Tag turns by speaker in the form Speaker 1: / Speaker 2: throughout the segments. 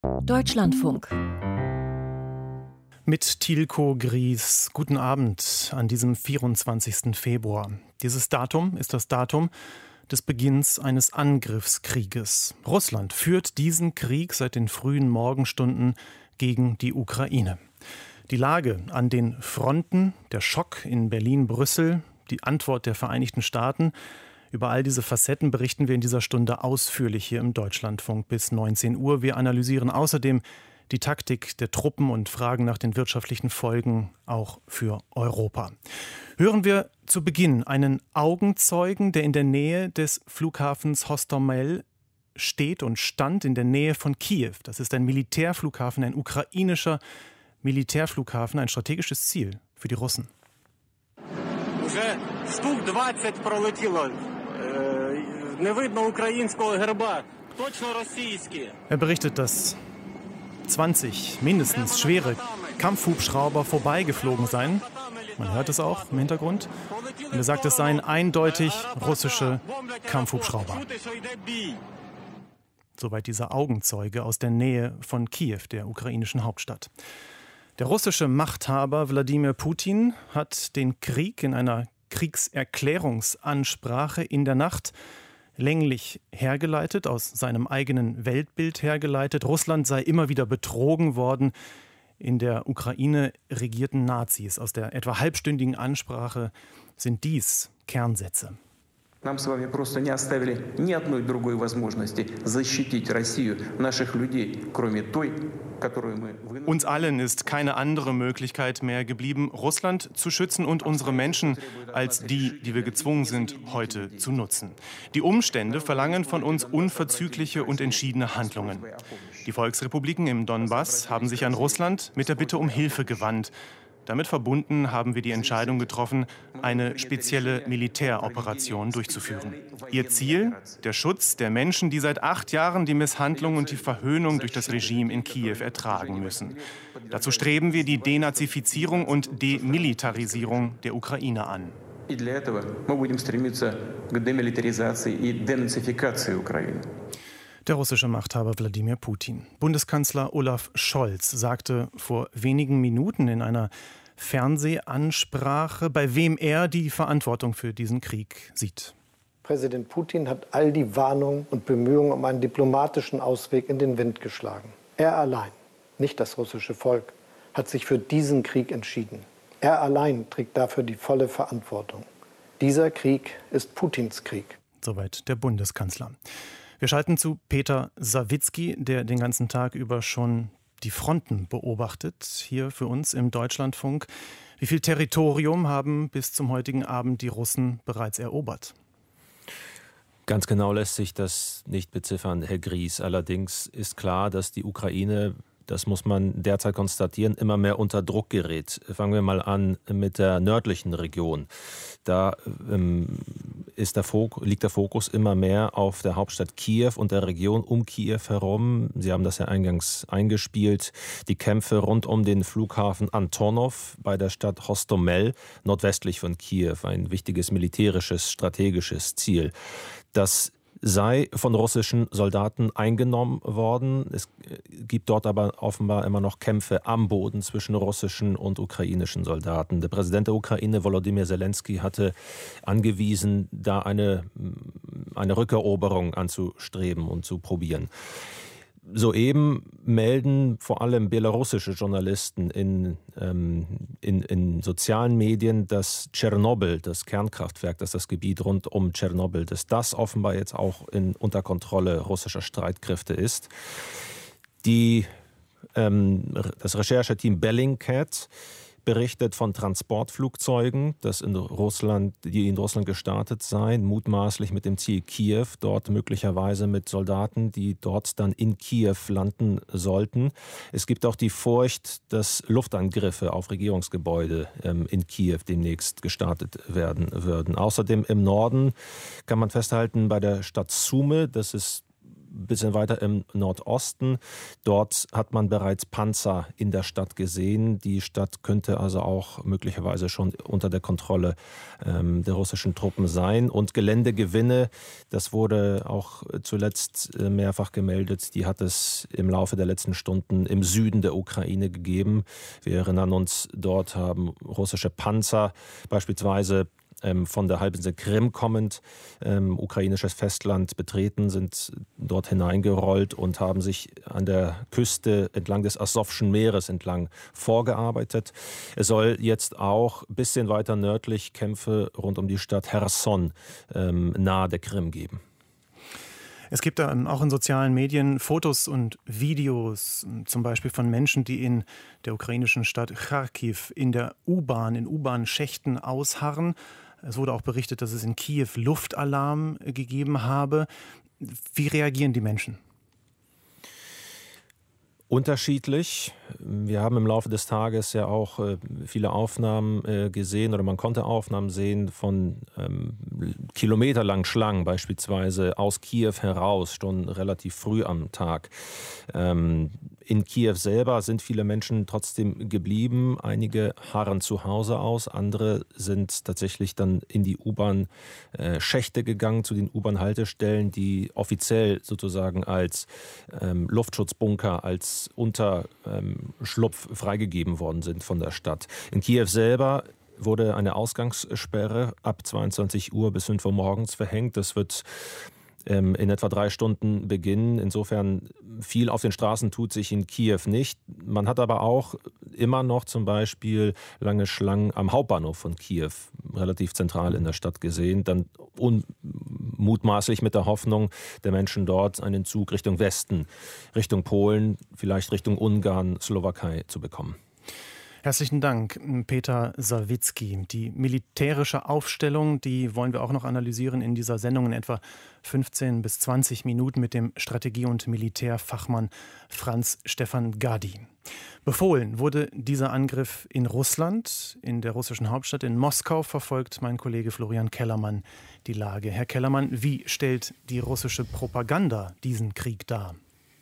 Speaker 1: Deutschlandfunk.
Speaker 2: Mit Tilko Gries. Guten Abend an diesem 24. Februar. Dieses Datum ist das Datum des Beginns eines Angriffskrieges. Russland führt diesen Krieg seit den frühen Morgenstunden gegen die Ukraine. Die Lage an den Fronten, der Schock in Berlin-Brüssel, die Antwort der Vereinigten Staaten. Über all diese Facetten berichten wir in dieser Stunde ausführlich hier im Deutschlandfunk bis 19 Uhr. Wir analysieren außerdem die Taktik der Truppen und fragen nach den wirtschaftlichen Folgen auch für Europa. Hören wir zu Beginn einen Augenzeugen, der in der Nähe des Flughafens Hostomel steht und stand, in der Nähe von Kiew. Das ist ein Militärflughafen, ein ukrainischer Militärflughafen, ein strategisches Ziel für die Russen.
Speaker 3: Уже штук 20 пролетіло. Не видно українського герба. Точно російські.
Speaker 2: Er berichtet, dass 20 mindestens schwere Kampfhubschrauber vorbeigeflogen seien. Man hört es auch im Hintergrund. Und er sagt, es seien eindeutig russische Kampfhubschrauber. Soweit dieser Augenzeuge aus der Nähe von Kiew, der ukrainischen Hauptstadt. Der russische Machthaber Wladimir Putin hat den Krieg in einer Kriegserklärungsansprache in der Nacht länglich hergeleitet, aus seinem eigenen Weltbild hergeleitet. Russland sei immer wieder betrogen worden. In der Ukraine regierten Nazis. Aus der etwa halbstündigen Ansprache sind dies Kernsätze.
Speaker 4: Нам с вами просто не оставили ни одной другой возможности защитить Россию, наших людей, кроме той, которую мы вынуждены.
Speaker 2: Uns allen ist keine andere Möglichkeit mehr geblieben, Russland zu schützen und unsere Menschen, als die wir gezwungen sind, heute zu nutzen. Die Umstände verlangen von uns unverzügliche und entschiedene Handlungen. Die Volksrepubliken im Donbass haben sich an Russland mit der Bitte um Hilfe gewandt. Damit verbunden haben wir die Entscheidung getroffen, eine spezielle Militäroperation durchzuführen. Ihr Ziel? Der Schutz der Menschen, die seit 8 Jahren die Misshandlung und die Verhöhnung durch das Regime in Kiew ertragen müssen. Dazu streben wir die Denazifizierung und Demilitarisierung der Ukraine an. Der russische Machthaber Wladimir Putin. Bundeskanzler Olaf Scholz sagte vor wenigen Minuten in einer Fernsehansprache, bei wem er die Verantwortung für diesen Krieg sieht.
Speaker 5: Präsident Putin hat all die Warnungen und Bemühungen um einen diplomatischen Ausweg in den Wind geschlagen. Er allein, nicht das russische Volk, hat sich für diesen Krieg entschieden. Er allein trägt dafür die volle Verantwortung. Dieser Krieg ist Putins Krieg.
Speaker 2: Soweit der Bundeskanzler. Wir schalten zu Peter Sawicki, der den ganzen Tag über schon die Fronten beobachtet, hier für uns im Deutschlandfunk. Wie viel Territorium haben bis zum heutigen Abend die Russen bereits erobert?
Speaker 6: Ganz genau lässt sich das nicht beziffern, Herr Gries. Allerdings ist klar, dass die Ukraine, das muss man derzeit konstatieren, immer mehr unter Druck gerät. Fangen wir mal an mit der nördlichen Region. Da liegt der Fokus immer mehr auf der Hauptstadt Kiew und der Region um Kiew herum. Sie haben das ja eingangs eingespielt. Die Kämpfe rund um den Flughafen Antonov bei der Stadt Hostomel, nordwestlich von Kiew, ein wichtiges militärisches, strategisches Ziel. Das sei von russischen Soldaten eingenommen worden. Es gibt dort aber offenbar immer noch Kämpfe am Boden zwischen russischen und ukrainischen Soldaten. Der Präsident der Ukraine, Volodymyr Zelensky, hatte angewiesen, da eine Rückeroberung anzustreben und zu probieren. Soeben melden vor allem belarussische Journalisten in sozialen Medien, dass Tschernobyl, das Kernkraftwerk, das Gebiet rund um Tschernobyl, dass das offenbar jetzt auch unter Kontrolle russischer Streitkräfte ist. Das Rechercheteam Bellingcat berichtet von Transportflugzeugen, die in Russland gestartet seien, mutmaßlich mit dem Ziel Kiew, dort möglicherweise mit Soldaten, die dort dann in Kiew landen sollten. Es gibt auch die Furcht, dass Luftangriffe auf Regierungsgebäude in Kiew demnächst gestartet werden würden. Außerdem im Norden kann man festhalten, bei der Stadt Sumy, das ist ein bisschen weiter im Nordosten. Dort hat man bereits Panzer in der Stadt gesehen. Die Stadt könnte also auch möglicherweise schon unter der Kontrolle der russischen Truppen sein. Und Geländegewinne, das wurde auch zuletzt mehrfach gemeldet, die hat es im Laufe der letzten Stunden im Süden der Ukraine gegeben. Wir erinnern uns, dort haben russische Panzer beispielsweise von der Halbinsel Krim kommend ukrainisches Festland betreten, sind dort hineingerollt und haben sich an der Küste entlang des Asowschen Meeres entlang vorgearbeitet. Es soll jetzt auch ein bisschen weiter nördlich Kämpfe rund um die Stadt Cherson nahe der Krim geben.
Speaker 2: Es gibt da auch in sozialen Medien Fotos und Videos, zum Beispiel von Menschen, die in der ukrainischen Stadt Charkiw in U-Bahn-Schächten ausharren. Es wurde auch berichtet, dass es in Kiew Luftalarm gegeben habe. Wie reagieren die Menschen?
Speaker 6: Unterschiedlich. Wir haben im Laufe des Tages ja auch viele Aufnahmen gesehen oder man konnte Aufnahmen sehen von kilometerlangen Schlangen beispielsweise aus Kiew heraus, schon relativ früh am Tag. In Kiew selber sind viele Menschen trotzdem geblieben. Einige harren zu Hause aus, andere sind tatsächlich dann in die U-Bahn-Schächte gegangen, zu den U-Bahn-Haltestellen, die offiziell sozusagen als Luftschutzbunker, als Unterschlupf freigegeben worden sind von der Stadt. In Kiew selber wurde eine Ausgangssperre ab 22 Uhr bis 5 Uhr morgens verhängt. Das wird in etwa 3 Stunden beginnen. Insofern viel auf den Straßen tut sich in Kiew nicht. Man hat aber auch immer noch zum Beispiel lange Schlangen am Hauptbahnhof von Kiew, relativ zentral in der Stadt gesehen. Dann mutmaßlich mit der Hoffnung der Menschen dort, einen Zug Richtung Westen, Richtung Polen, vielleicht Richtung Ungarn, Slowakei zu bekommen.
Speaker 2: Herzlichen Dank, Peter Sawicki. Die militärische Aufstellung, die wollen wir auch noch analysieren in dieser Sendung in etwa 15 bis 20 Minuten mit dem Strategie- und Militärfachmann Franz Stefan Gadi. Befohlen wurde dieser Angriff in Russland, in der russischen Hauptstadt in Moskau, verfolgt mein Kollege Florian Kellermann die Lage. Herr Kellermann, wie stellt die russische Propaganda diesen Krieg dar?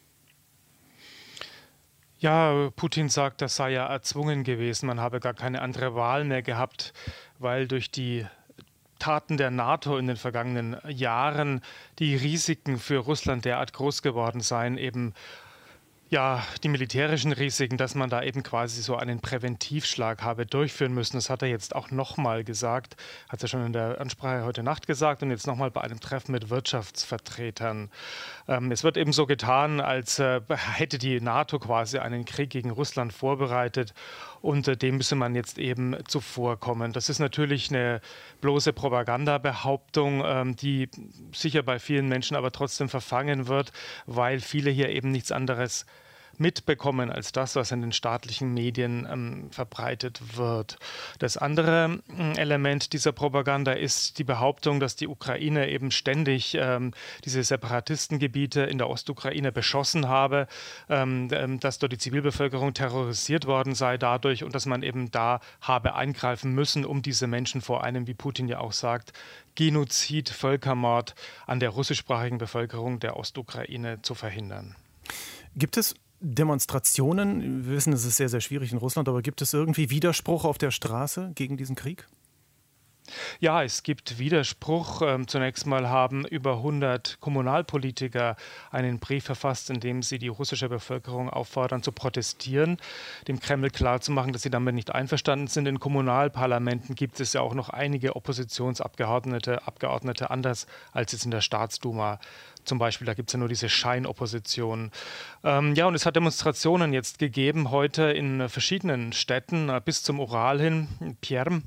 Speaker 1: Ja, Putin sagt, das sei ja erzwungen gewesen. Man habe gar keine andere Wahl mehr gehabt, weil durch die Taten der NATO in den vergangenen Jahren die Risiken für Russland derart groß geworden seien, eben ja, die militärischen Risiken, dass man da eben quasi so einen Präventivschlag habe durchführen müssen. Das hat er jetzt auch nochmal gesagt, hat er schon in der Ansprache heute Nacht gesagt und jetzt nochmal bei einem Treffen mit Wirtschaftsvertretern. Es wird eben so getan, als hätte die NATO quasi einen Krieg gegen Russland vorbereitet und dem müsse man jetzt eben zuvorkommen. Das ist natürlich eine bloße Propagandabehauptung, die sicher bei vielen Menschen aber trotzdem verfangen wird, weil viele hier eben nichts anderes mitbekommen als das, was in den staatlichen Medien verbreitet wird. Das andere Element dieser Propaganda ist die Behauptung, dass die Ukraine eben ständig diese Separatistengebiete in der Ostukraine beschossen habe, dass dort die Zivilbevölkerung terrorisiert worden sei dadurch und dass man eben da habe eingreifen müssen, um diese Menschen vor einem, wie Putin ja auch sagt, Genozid, Völkermord an der russischsprachigen Bevölkerung der Ostukraine zu verhindern.
Speaker 2: Gibt es Demonstrationen? Wir wissen, es ist sehr, sehr schwierig in Russland, aber gibt es irgendwie Widerspruch auf der Straße gegen diesen Krieg?
Speaker 1: Ja, es gibt Widerspruch. Zunächst mal haben über 100 Kommunalpolitiker einen Brief verfasst, in dem sie die russische Bevölkerung auffordern, zu protestieren, dem Kreml klarzumachen, dass sie damit nicht einverstanden sind. In Kommunalparlamenten gibt es ja auch noch einige Oppositionsabgeordnete, anders als jetzt in der Staatsduma. Zum Beispiel, da gibt es ja nur diese Scheinopposition. Ja, und es hat Demonstrationen jetzt gegeben, heute in verschiedenen Städten, bis zum Ural hin, in Perm.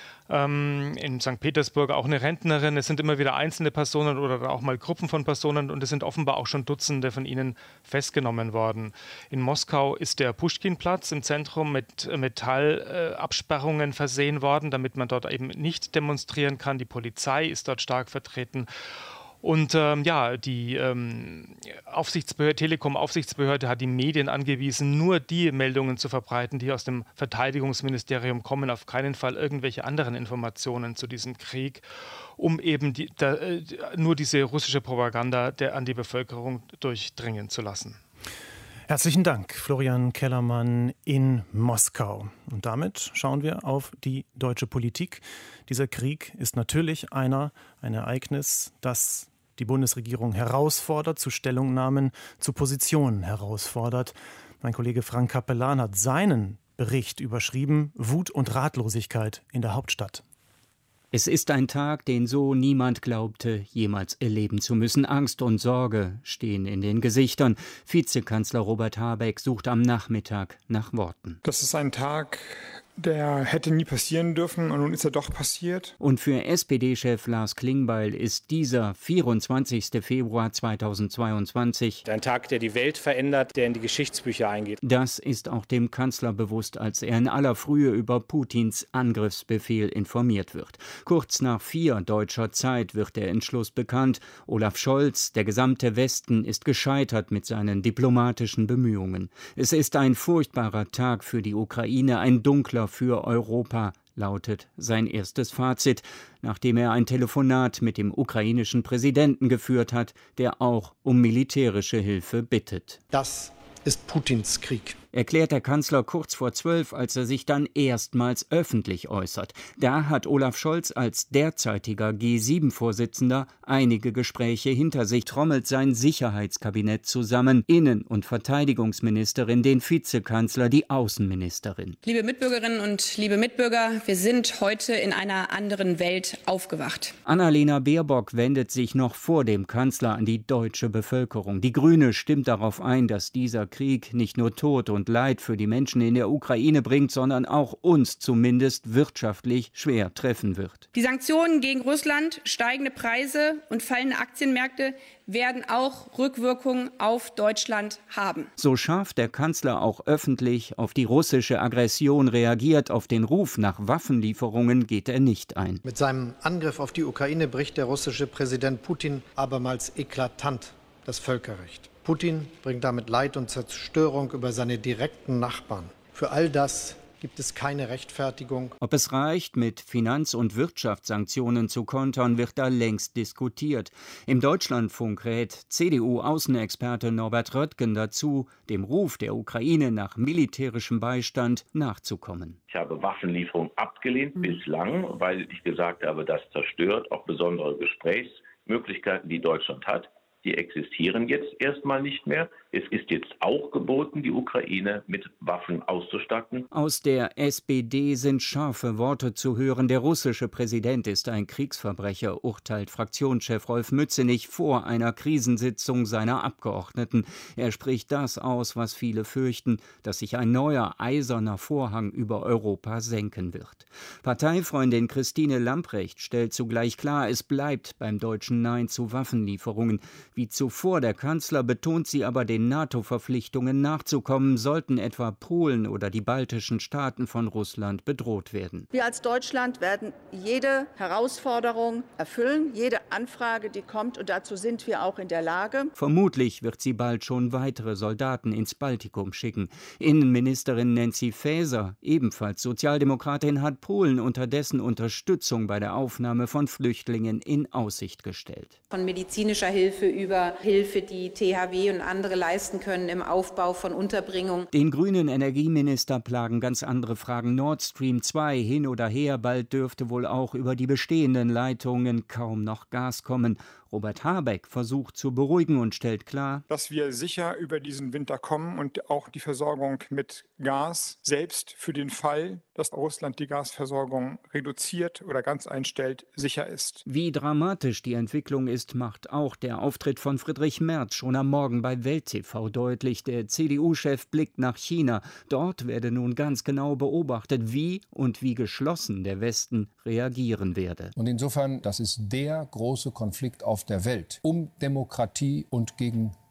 Speaker 1: In St. Petersburg auch eine Rentnerin. Es sind immer wieder einzelne Personen oder auch mal Gruppen von Personen und es sind offenbar auch schon Dutzende von ihnen festgenommen worden. In Moskau ist der Puschkin-Platz im Zentrum mit Metallabsperrungen versehen worden, damit man dort eben nicht demonstrieren kann. Die Polizei ist dort stark vertreten. Und die Telekom-Aufsichtsbehörde hat die Medien angewiesen, nur die Meldungen zu verbreiten, die aus dem Verteidigungsministerium kommen, auf keinen Fall irgendwelche anderen Informationen zu diesem Krieg, um eben nur diese russische Propaganda an die Bevölkerung durchdringen zu lassen.
Speaker 2: Herzlichen Dank, Florian Kellermann in Moskau. Und damit schauen wir auf die deutsche Politik. Dieser Krieg ist natürlich ein Ereignis, das die Bundesregierung herausfordert, zu Stellungnahmen, zu Positionen herausfordert. Mein Kollege Frank Capellan hat seinen Bericht überschrieben: Wut und Ratlosigkeit in der Hauptstadt.
Speaker 7: Es ist ein Tag, den so niemand glaubte, jemals erleben zu müssen. Angst und Sorge stehen in den Gesichtern. Vizekanzler Robert Habeck sucht am Nachmittag nach Worten.
Speaker 8: Das ist ein Tag, der hätte nie passieren dürfen, und nun ist er doch passiert.
Speaker 7: Und für SPD-Chef Lars Klingbeil ist dieser 24. Februar 2022
Speaker 9: ein Tag, der die Welt verändert, der in die Geschichtsbücher eingeht.
Speaker 7: Das ist auch dem Kanzler bewusst, als er in aller Frühe über Putins Angriffsbefehl informiert wird. Kurz nach 4 deutscher Zeit wird der Entschluss bekannt. Olaf Scholz, der gesamte Westen, ist gescheitert mit seinen diplomatischen Bemühungen. Es ist ein furchtbarer Tag für die Ukraine, ein dunkler für Europa, lautet sein erstes Fazit, nachdem er ein Telefonat mit dem ukrainischen Präsidenten geführt hat, der auch um militärische Hilfe bittet.
Speaker 5: Das ist Putins Krieg,
Speaker 7: erklärt der Kanzler kurz vor 12, als er sich dann erstmals öffentlich äußert. Da hat Olaf Scholz als derzeitiger G7-Vorsitzender einige Gespräche hinter sich, trommelt sein Sicherheitskabinett zusammen, Innen- und Verteidigungsministerin, den Vizekanzler, die Außenministerin.
Speaker 10: Liebe Mitbürgerinnen und liebe Mitbürger, wir sind heute in einer anderen Welt aufgewacht.
Speaker 7: Annalena Baerbock wendet sich noch vor dem Kanzler an die deutsche Bevölkerung. Die Grüne stimmt darauf ein, dass dieser Krieg nicht nur Tod und Leid für die Menschen in der Ukraine bringt, sondern auch uns zumindest wirtschaftlich schwer treffen wird.
Speaker 10: Die Sanktionen gegen Russland, steigende Preise und fallende Aktienmärkte werden auch Rückwirkungen auf Deutschland haben.
Speaker 7: So scharf der Kanzler auch öffentlich auf die russische Aggression reagiert, auf den Ruf nach Waffenlieferungen geht er nicht ein.
Speaker 5: Mit seinem Angriff auf die Ukraine bricht der russische Präsident Putin abermals eklatant das Völkerrecht. Putin bringt damit Leid und Zerstörung über seine direkten Nachbarn. Für all das gibt es keine Rechtfertigung.
Speaker 7: Ob es reicht, mit Finanz- und Wirtschaftssanktionen zu kontern, wird da längst diskutiert. Im Deutschlandfunk rät CDU-Außenexperte Norbert Röttgen dazu, dem Ruf der Ukraine nach militärischem Beistand nachzukommen.
Speaker 11: Ich habe Waffenlieferungen abgelehnt bislang, weil ich gesagt habe, das zerstört auch besondere Gesprächsmöglichkeiten, die Deutschland hat. Die existieren jetzt erstmal nicht mehr. Es ist jetzt auch geboten, die Ukraine mit Waffen auszustatten.
Speaker 7: Aus der SPD sind scharfe Worte zu hören. Der russische Präsident ist ein Kriegsverbrecher, urteilt Fraktionschef Rolf Mützenich vor einer Krisensitzung seiner Abgeordneten. Er spricht das aus, was viele fürchten, dass sich ein neuer eiserner Vorhang über Europa senken wird. Parteifreundin Christine Lamprecht stellt zugleich klar, es bleibt beim deutschen Nein zu Waffenlieferungen. Wie zuvor der Kanzler betont sie aber, den NATO-Verpflichtungen nachzukommen, sollten etwa Polen oder die baltischen Staaten von Russland bedroht werden.
Speaker 12: Wir als Deutschland werden jede Herausforderung erfüllen, jede Anfrage, die kommt, und dazu sind wir auch in der Lage.
Speaker 7: Vermutlich wird sie bald schon weitere Soldaten ins Baltikum schicken. Innenministerin Nancy Faeser, ebenfalls Sozialdemokratin, hat Polen unterdessen Unterstützung bei der Aufnahme von Flüchtlingen in Aussicht gestellt.
Speaker 10: Von medizinischer Hilfe über Hilfe, die THW und andere leisten können im Aufbau von Unterbringung.
Speaker 7: Den grünen Energieminister plagen ganz andere Fragen. Nord Stream 2 hin oder her, bald dürfte wohl auch über die bestehenden Leitungen kaum noch Gas kommen. Robert Habeck versucht zu beruhigen und stellt klar,
Speaker 8: dass wir sicher über diesen Winter kommen und auch die Versorgung mit Gas, selbst für den Fall, dass Russland die Gasversorgung reduziert oder ganz einstellt, sicher ist.
Speaker 7: Wie dramatisch die Entwicklung ist, macht auch der Auftritt von Friedrich Merz schon am Morgen bei Welt TV deutlich. Der CDU-Chef blickt nach China. Dort werde nun ganz genau beobachtet, wie und wie geschlossen der Westen reagieren werde.
Speaker 13: Und insofern, das ist der große Konflikt auf der Welt um Demokratie und gegen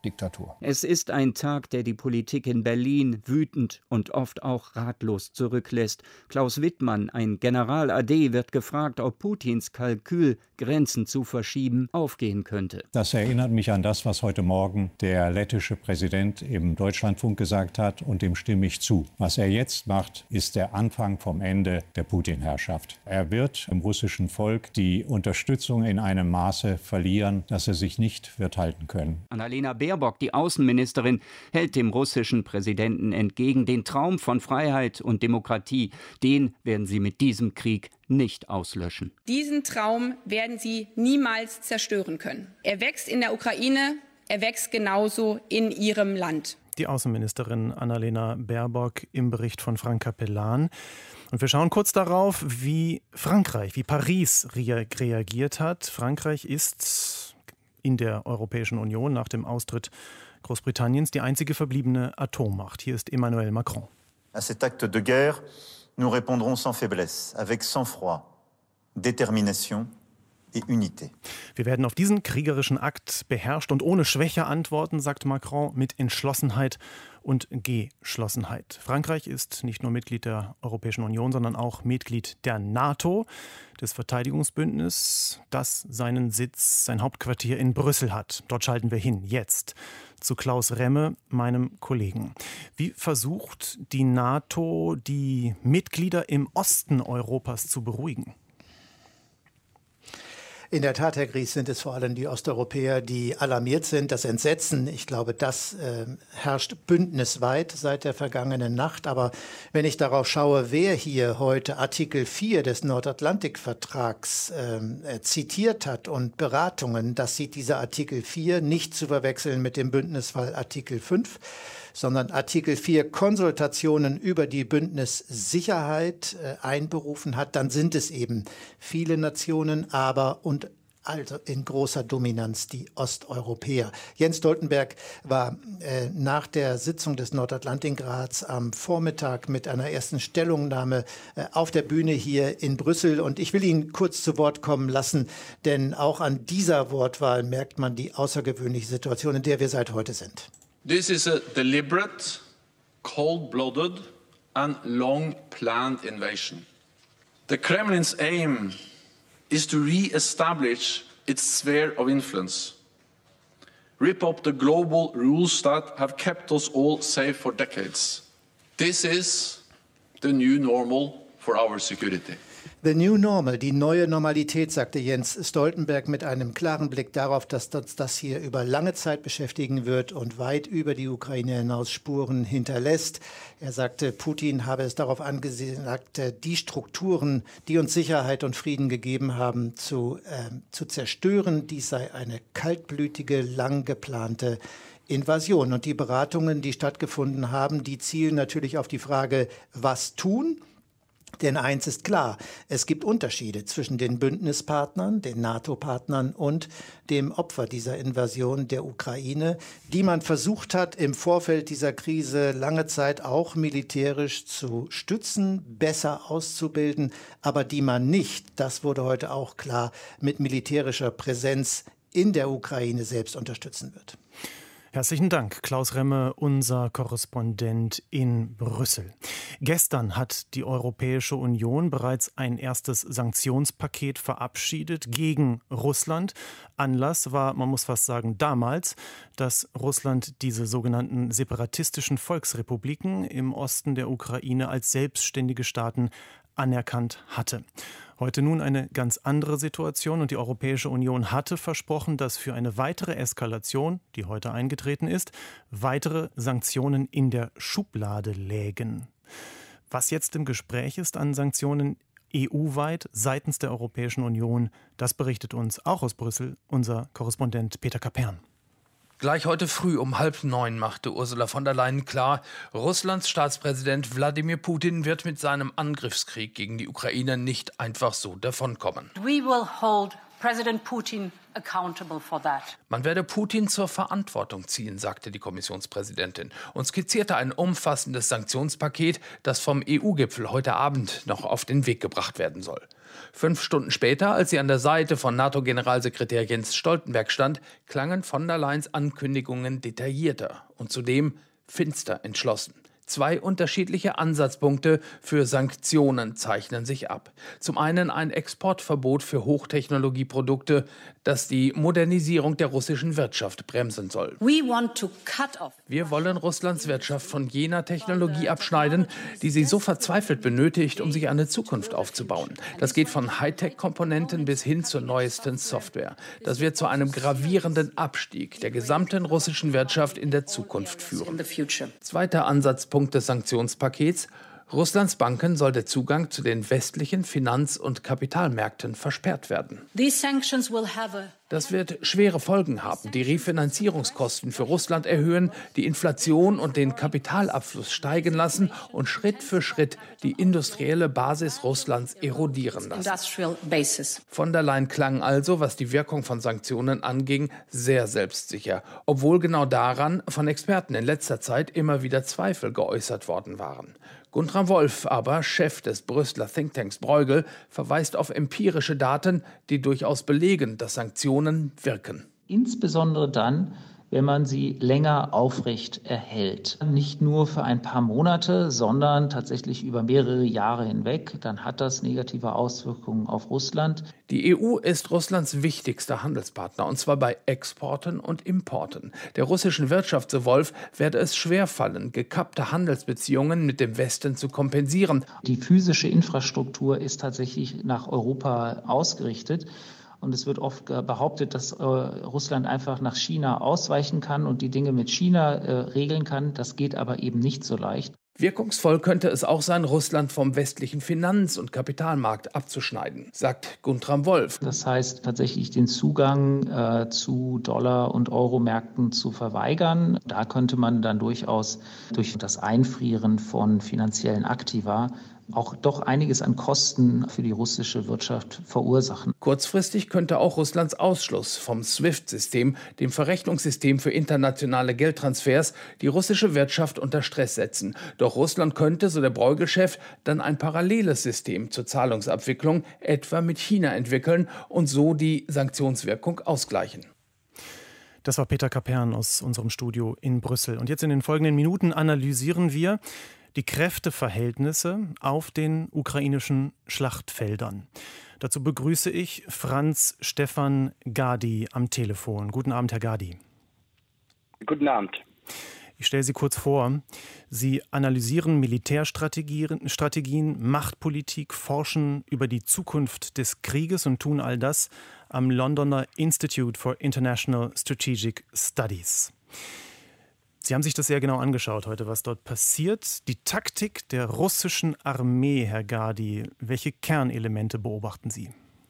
Speaker 13: Diktatur.
Speaker 7: Es ist ein Tag, der die Politik in Berlin wütend und oft auch ratlos zurücklässt. Klaus Wittmann, ein General AD, wird gefragt, ob Putins Kalkül, Grenzen zu verschieben, aufgehen könnte.
Speaker 13: Das erinnert mich an das, was heute Morgen der lettische Präsident im Deutschlandfunk gesagt hat, und dem stimme ich zu. Was er jetzt macht, ist der Anfang vom Ende der Putin-Herrschaft. Er wird im russischen Volk die Unterstützung in einem Maße verlieren, dass er sich nicht wird halten können.
Speaker 7: Annalena Baerbock, die Außenministerin, hält dem russischen Präsidenten entgegen, den Traum von Freiheit und Demokratie, den werden sie mit diesem Krieg nicht auslöschen.
Speaker 10: Diesen Traum werden sie niemals zerstören können. Er wächst in der Ukraine, er wächst genauso in ihrem Land.
Speaker 2: Die Außenministerin Annalena Baerbock im Bericht von Frank Capellan. Und wir schauen kurz darauf, wie Frankreich, wie Paris reagiert hat. Frankreich ist in der Europäischen Union nach dem Austritt Großbritanniens die einzige verbliebene Atommacht. Hier ist Emmanuel Macron.
Speaker 14: À cet acte de guerre, nous répondrons sans faiblesse, avec sang-froid, détermination et unité.
Speaker 2: Wir werden auf diesen kriegerischen Akt beherrscht und ohne Schwäche antworten, sagt Macron, mit Entschlossenheit und Geschlossenheit. Frankreich ist nicht nur Mitglied der Europäischen Union, sondern auch Mitglied der NATO, des Verteidigungsbündnisses, das seinen Sitz, sein Hauptquartier in Brüssel hat. Dort schalten wir hin, jetzt, zu Klaus Remme, meinem Kollegen. Wie versucht die NATO, die Mitglieder im Osten Europas zu beruhigen?
Speaker 5: In der Tat, Herr Gries, sind es vor allem die Osteuropäer, die alarmiert sind. Das Entsetzen, ich glaube, das herrscht bündnisweit seit der vergangenen Nacht. Aber wenn ich darauf schaue, wer hier heute Artikel 4 des Nordatlantikvertrags zitiert hat und Beratungen, das sieht dieser Artikel 4 nicht zu verwechseln mit dem Bündnisfall Artikel 5, sondern Artikel 4 Konsultationen über die Bündnissicherheit einberufen hat, dann sind es eben viele Nationen, aber und also in großer Dominanz die Osteuropäer. Jens Stoltenberg war nach der Sitzung des Nordatlantikrats am Vormittag mit einer ersten Stellungnahme auf der Bühne hier in Brüssel. Und ich will ihn kurz zu Wort kommen lassen, denn auch an dieser Wortwahl merkt man die außergewöhnliche Situation, in der wir seit heute sind.
Speaker 15: This is a deliberate, cold-blooded and long-planned invasion. The Kremlin's aim is to re-establish its sphere of influence, rip up the global rules that have kept us all safe for decades. This is the new normal for our security.
Speaker 5: The new normal, die neue Normalität, sagte Jens Stoltenberg mit einem klaren Blick darauf, dass uns das hier über lange Zeit beschäftigen wird und weit über die Ukraine hinaus Spuren hinterlässt. Er sagte, Putin habe es darauf angesagt, die Strukturen, die uns Sicherheit und Frieden gegeben haben, zu zerstören. Dies sei eine kaltblütige, lang geplante Invasion. Und die Beratungen, die stattgefunden haben, die zielen natürlich auf die Frage, was tun? Denn eins ist klar, es gibt Unterschiede zwischen den Bündnispartnern, den NATO-Partnern und dem Opfer dieser Invasion der Ukraine, die man versucht hat, im Vorfeld dieser Krise lange Zeit auch militärisch zu stützen, besser auszubilden, aber die man nicht, das wurde heute auch klar, mit militärischer Präsenz in der Ukraine selbst unterstützen wird.
Speaker 2: Herzlichen Dank, Klaus Remme, unser Korrespondent in Brüssel. Gestern hat die Europäische Union bereits ein erstes Sanktionspaket verabschiedet gegen Russland. Anlass war, man muss fast sagen, damals, dass Russland diese sogenannten separatistischen Volksrepubliken im Osten der Ukraine als selbstständige Staaten anerkannt hatte. Heute nun eine ganz andere Situation und die Europäische Union hatte versprochen, dass für eine weitere Eskalation, die heute eingetreten ist, weitere Sanktionen in der Schublade lägen. Was jetzt im Gespräch ist an Sanktionen EU-weit seitens der Europäischen Union, das berichtet uns auch aus Brüssel unser Korrespondent Peter Kapern.
Speaker 16: Gleich heute früh um 8:30 machte Ursula von der Leyen klar, Russlands Staatspräsident Wladimir Putin wird mit seinem Angriffskrieg gegen die Ukraine nicht einfach so davonkommen.
Speaker 17: We will hold President Putin accountable for that.
Speaker 16: Man werde Putin zur Verantwortung ziehen, sagte die Kommissionspräsidentin und skizzierte ein umfassendes Sanktionspaket, das vom EU-Gipfel heute Abend noch auf den Weg gebracht werden soll. 5 Stunden später, als sie an der Seite von NATO-Generalsekretär Jens Stoltenberg stand, klangen von der Leyens Ankündigungen detaillierter und zudem finster entschlossen. 2 unterschiedliche Ansatzpunkte für Sanktionen zeichnen sich ab. Zum einen ein Exportverbot für Hochtechnologieprodukte, das die Modernisierung der russischen Wirtschaft bremsen soll. Wir wollen Russlands Wirtschaft von jener Technologie abschneiden, die sie so verzweifelt benötigt, um sich eine Zukunft aufzubauen. Das geht von Hightech-Komponenten bis hin zur neuesten Software. Das wird zu einem gravierenden Abstieg der gesamten russischen Wirtschaft in der Zukunft führen. Zweiter Ansatzpunkt des Sanktionspakets: Russlands Banken soll der Zugang zu den westlichen Finanz- und Kapitalmärkten versperrt werden. Das wird schwere Folgen haben, die Refinanzierungskosten für Russland erhöhen, die Inflation und den Kapitalabfluss steigen lassen und Schritt für Schritt die industrielle Basis Russlands erodieren lassen. Von der Leyen klang also, was die Wirkung von Sanktionen anging, sehr selbstsicher, obwohl genau daran von Experten in letzter Zeit immer wieder Zweifel geäußert worden waren. Guntram Wolf aber, Chef des Brüsseler Thinktanks Bruegel, verweist auf empirische Daten, die durchaus belegen, dass Sanktionen wirken.
Speaker 18: Insbesondere dann, wenn man sie länger aufrecht erhält. Nicht nur für ein paar Monate, sondern tatsächlich über mehrere Jahre hinweg. Dann hat das negative Auswirkungen auf Russland.
Speaker 16: Die EU ist Russlands wichtigster Handelspartner, und zwar bei Exporten und Importen. Der russischen Wirtschaft, so Wolf, werde es schwerfallen, gekappte Handelsbeziehungen mit dem Westen zu kompensieren.
Speaker 18: Die physische Infrastruktur ist tatsächlich nach Europa ausgerichtet. Und es wird oft behauptet, dass Russland einfach nach China ausweichen kann und die Dinge mit China regeln kann. Das geht aber eben nicht so leicht.
Speaker 16: Wirkungsvoll könnte es auch sein, Russland vom westlichen Finanz- und Kapitalmarkt abzuschneiden, sagt Guntram Wolf.
Speaker 18: Das heißt tatsächlich den Zugang zu Dollar- und Euro-Märkten zu verweigern. Da könnte man dann durchaus durch das Einfrieren von finanziellen Aktiva auch doch einiges an Kosten für die russische Wirtschaft verursachen.
Speaker 16: Kurzfristig könnte auch Russlands Ausschluss vom SWIFT-System, dem Verrechnungssystem für internationale Geldtransfers, die russische Wirtschaft unter Stress setzen. Doch Russland könnte, so der Bruegel-Chef, dann ein paralleles System zur Zahlungsabwicklung, etwa mit China, entwickeln und so die Sanktionswirkung ausgleichen.
Speaker 2: Das war Peter Kapern aus unserem Studio in Brüssel. Und jetzt in den folgenden Minuten analysieren wir die Kräfteverhältnisse auf den ukrainischen Schlachtfeldern. Dazu begrüße ich Franz Stefan Gadi am Telefon. Guten Abend, Herr Gadi.
Speaker 19: Guten Abend.
Speaker 2: Ich stelle Sie kurz vor. Sie analysieren Militärstrategien, Machtpolitik, forschen über die Zukunft des Krieges und tun all das am Londoner Institute for International Strategic Studies. Sie haben sich das sehr genau angeschaut heute, was dort passiert. Die Taktik der russischen Armee, Herr Gadi, welche Kernelemente beobachten Sie?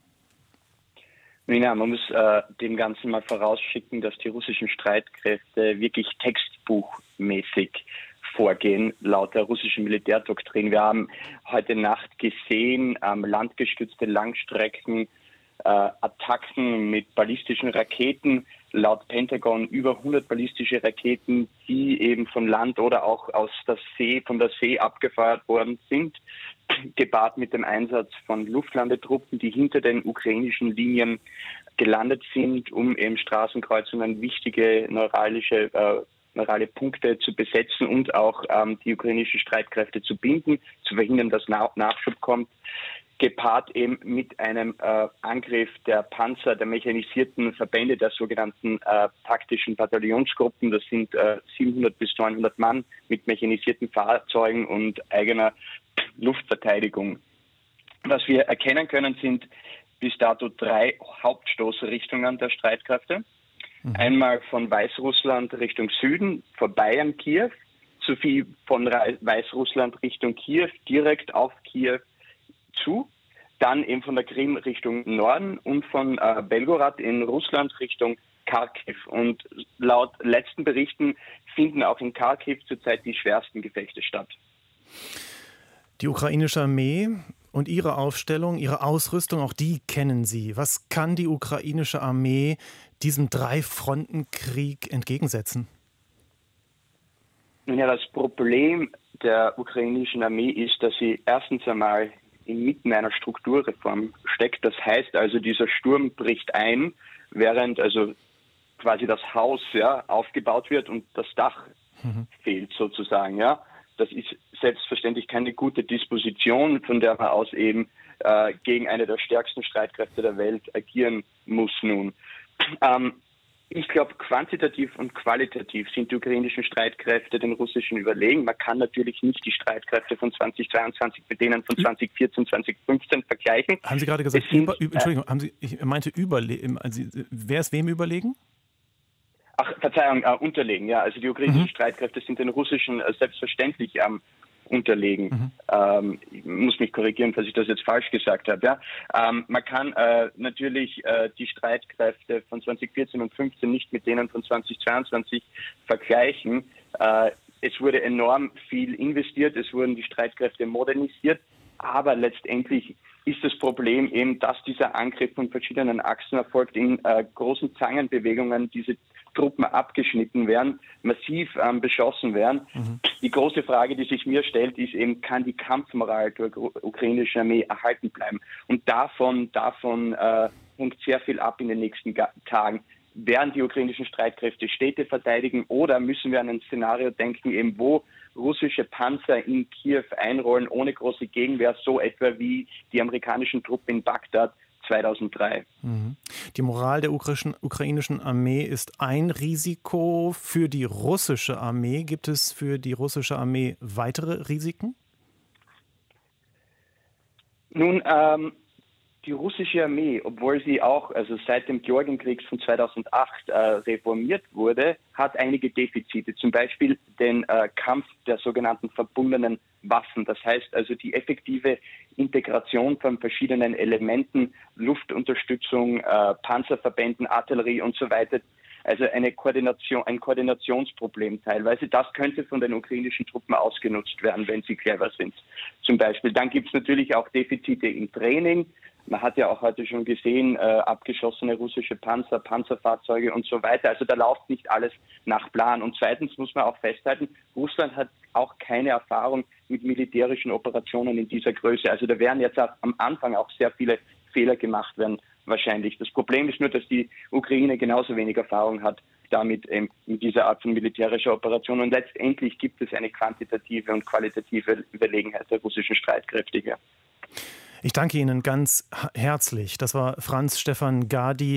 Speaker 19: Ja, man muss dem Ganzen mal vorausschicken, dass die russischen Streitkräfte wirklich textbuchmäßig vorgehen, laut der russischen Militärdoktrin. Wir haben heute Nacht gesehen, landgestützte Langstrecken, Attacken mit ballistischen Raketen, laut Pentagon über 100 ballistische Raketen, die eben von Land oder auch von der See abgefeuert worden sind, gepaart mit dem Einsatz von Luftlandetruppen, die hinter den ukrainischen Linien gelandet sind, um eben Straßenkreuzungen, wichtige neurale Punkte zu besetzen und auch die ukrainischen Streitkräfte zu binden, zu verhindern, dass Nachschub kommt. Gepaart eben mit einem Angriff der Panzer, der mechanisierten Verbände, der sogenannten taktischen Bataillonsgruppen. Das sind 700 bis 900 Mann mit mechanisierten Fahrzeugen und eigener Luftverteidigung. Was wir erkennen können, sind bis dato 3 Hauptstoßrichtungen der Streitkräfte. Einmal von Weißrussland Richtung Süden, vorbei an Kiew, sowie von Weißrussland Richtung Kiew, direkt auf Kiew zu, dann eben von der Krim Richtung Norden und von Belgorod in Russland Richtung Kharkiv. Und laut letzten Berichten finden auch in Kharkiv zurzeit die schwersten Gefechte statt.
Speaker 2: Die ukrainische Armee Und Ihre Aufstellung, Ihre Ausrüstung, auch die kennen Sie. Was kann die ukrainische Armee diesem Drei-Fronten-Krieg entgegensetzen?
Speaker 19: Nun ja, das Problem der ukrainischen Armee ist, dass sie erstens einmal inmitten einer Strukturreform steckt. Das heißt also, dieser Sturm bricht ein, während also quasi das Haus aufgebaut wird und das Dach fehlt sozusagen. Ja. Das ist selbstverständlich keine gute Disposition, von der man aus eben gegen eine der stärksten Streitkräfte der Welt agieren muss nun. Ich glaube, quantitativ und qualitativ sind die ukrainischen Streitkräfte den russischen überlegen. Man kann natürlich nicht die Streitkräfte von 2022 mit denen von 2014, 2015 vergleichen.
Speaker 2: Haben Sie gerade gesagt, Entschuldigung, ich meinte überlegen, also, wer ist wem überlegen?
Speaker 19: Ach, Verzeihung, unterlegen, ja. Also die ukrainischen Streitkräfte sind den russischen selbstverständlich unterlegen. Ich muss mich korrigieren, falls ich das jetzt falsch gesagt habe. Ja. Man kann natürlich die Streitkräfte von 2014 und 2015 nicht mit denen von 2022 vergleichen. Es wurde enorm viel investiert, es wurden die Streitkräfte modernisiert, aber letztendlich ist das Problem eben, dass dieser Angriff von verschiedenen Achsen erfolgt, in großen Zangenbewegungen diese Truppen abgeschnitten werden, massiv beschossen werden. Die große Frage, die sich mir stellt, ist eben, kann die Kampfmoral der ukrainischen Armee erhalten bleiben? Und davon hängt sehr viel ab in den nächsten Tagen. Werden die ukrainischen Streitkräfte Städte verteidigen oder müssen wir an ein Szenario denken, eben wo russische Panzer in Kiew einrollen ohne große Gegenwehr, so etwa wie die amerikanischen Truppen in Bagdad 2003.
Speaker 2: Die Moral der ukrainischen Armee ist ein Risiko für die russische Armee. Gibt es für die russische Armee weitere Risiken?
Speaker 19: Nun, die russische Armee, obwohl sie auch seit dem Georgienkrieg von 2008 reformiert wurde, hat einige Defizite. Zum Beispiel den Kampf der sogenannten verbundenen Waffen. Das heißt also die effektive Integration von verschiedenen Elementen, Luftunterstützung, Panzerverbänden, Artillerie und so weiter. Also ein Koordinationsproblem teilweise. Das könnte von den ukrainischen Truppen ausgenutzt werden, wenn sie clever sind. Zum Beispiel. Dann gibt es natürlich auch Defizite im Training. Man hat ja auch heute schon gesehen, abgeschossene russische Panzer, Panzerfahrzeuge und so weiter. Also da läuft nicht alles nach Plan. Und zweitens muss man auch festhalten, Russland hat auch keine Erfahrung mit militärischen Operationen in dieser Größe. Also da werden jetzt am Anfang auch sehr viele Fehler gemacht werden, wahrscheinlich. Das Problem ist nur, dass die Ukraine genauso wenig Erfahrung hat damit in dieser Art von militärischer Operation. Und letztendlich gibt es eine quantitative und qualitative Überlegenheit der russischen Streitkräfte hier.
Speaker 2: Ich danke Ihnen ganz herzlich. Das war Franz Stefan Gady,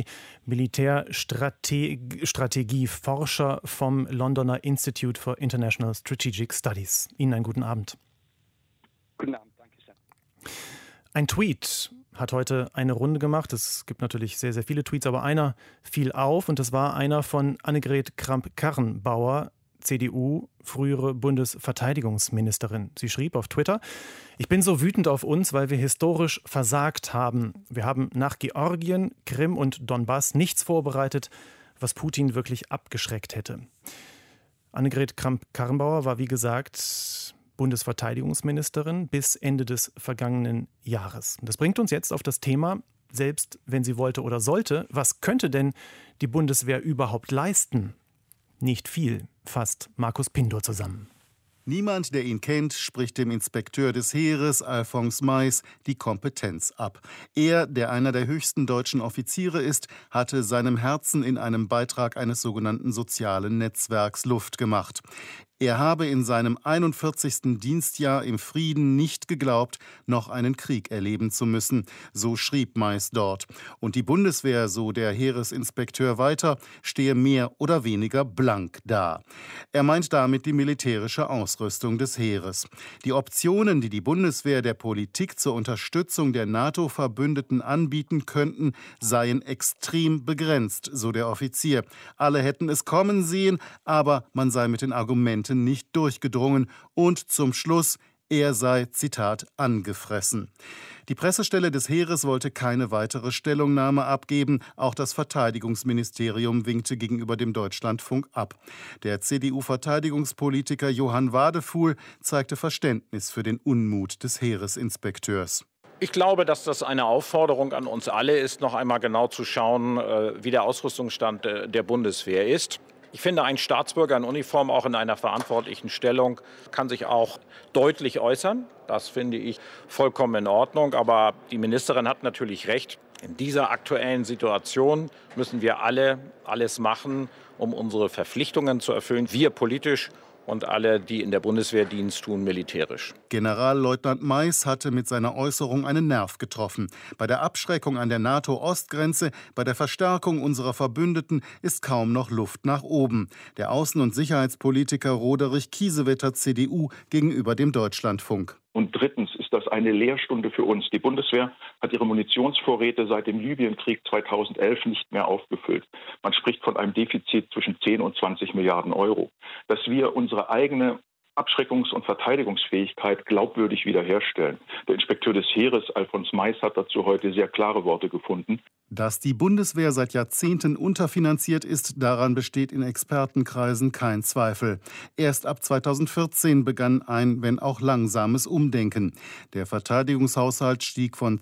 Speaker 2: Militärstrategieforscher vom Londoner Institute for International Strategic Studies. Ihnen einen guten Abend.
Speaker 19: Guten Abend, danke sehr.
Speaker 2: Ein Tweet hat heute eine Runde gemacht. Es gibt natürlich sehr, sehr viele Tweets, aber einer fiel auf und das war einer von Annegret Kramp-Karrenbauer, CDU, frühere Bundesverteidigungsministerin. Sie schrieb auf Twitter: Ich bin so wütend auf uns, weil wir historisch versagt haben. Wir haben nach Georgien, Krim und Donbass nichts vorbereitet, was Putin wirklich abgeschreckt hätte. Annegret Kramp-Karrenbauer war, wie gesagt, Bundesverteidigungsministerin bis Ende des vergangenen Jahres. Das bringt uns jetzt auf das Thema, selbst wenn sie wollte oder sollte, was könnte denn die Bundeswehr überhaupt leisten? Nicht viel, fasst Markus Pindor zusammen.
Speaker 20: Niemand, der ihn kennt, spricht dem Inspekteur des Heeres, Alfons Mais, die Kompetenz ab. Er, der einer der höchsten deutschen Offiziere ist, hatte seinem Herzen in einem Beitrag eines sogenannten sozialen Netzwerks Luft gemacht. Er habe in seinem 41. Dienstjahr im Frieden nicht geglaubt, noch einen Krieg erleben zu müssen. So schrieb Mais dort. Und die Bundeswehr, so der Heeresinspekteur weiter, stehe mehr oder weniger blank da. Er meint damit die militärische Ausrüstung des Heeres. Die Optionen, die die Bundeswehr der Politik zur Unterstützung der NATO-Verbündeten anbieten könnten, seien extrem begrenzt, so der Offizier. Alle hätten es kommen sehen, aber man sei mit den Argumenten nicht durchgedrungen und zum Schluss, er sei, Zitat, angefressen. Die Pressestelle des Heeres wollte keine weitere Stellungnahme abgeben. Auch das Verteidigungsministerium winkte gegenüber dem Deutschlandfunk ab. Der CDU-Verteidigungspolitiker Johann Wadefuhl zeigte Verständnis für den Unmut des Heeresinspekteurs.
Speaker 21: Ich glaube, dass das eine Aufforderung an uns alle ist, noch einmal genau zu schauen, wie der Ausrüstungsstand der Bundeswehr ist. Ich finde, ein Staatsbürger in Uniform, auch in einer verantwortlichen Stellung, kann sich auch deutlich äußern. Das finde ich vollkommen in Ordnung. Aber die Ministerin hat natürlich recht. In dieser aktuellen Situation müssen wir alle alles machen, um unsere Verpflichtungen zu erfüllen. Wir politisch und alle, die in der Bundeswehr Dienst tun, militärisch.
Speaker 20: Generalleutnant Mais hatte mit seiner Äußerung einen Nerv getroffen. Bei der Abschreckung an der NATO-Ostgrenze, bei der Verstärkung unserer Verbündeten ist kaum noch Luft nach oben. Der Außen- und Sicherheitspolitiker Roderich Kiesewetter, CDU, gegenüber dem Deutschlandfunk.
Speaker 22: Und drittens ist das eine Lehrstunde für uns. Die Bundeswehr hat ihre Munitionsvorräte seit dem Libyenkrieg 2011 nicht mehr aufgefüllt. Man spricht von einem Defizit zwischen 10 und 20 Milliarden Euro. Dass wir unsere eigene Abschreckungs- und Verteidigungsfähigkeit glaubwürdig wiederherstellen. Der Inspekteur des Heeres, Alfons Mais, hat dazu heute sehr klare Worte gefunden.
Speaker 20: Dass die Bundeswehr seit Jahrzehnten unterfinanziert ist, daran besteht in Expertenkreisen kein Zweifel. Erst ab 2014 begann ein, wenn auch langsames Umdenken. Der Verteidigungshaushalt stieg von